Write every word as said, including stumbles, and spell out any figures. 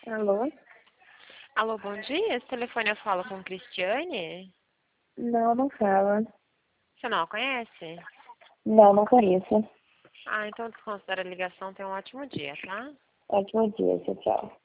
Alô? Alô, bom dia. Esse telefone eu falo com Cristiane? Não, não fala. Você não a conhece? Não, não conheço. Ah, então desconsidera a ligação. Tenha um ótimo dia, tá? Ótimo dia, tchau, tchau.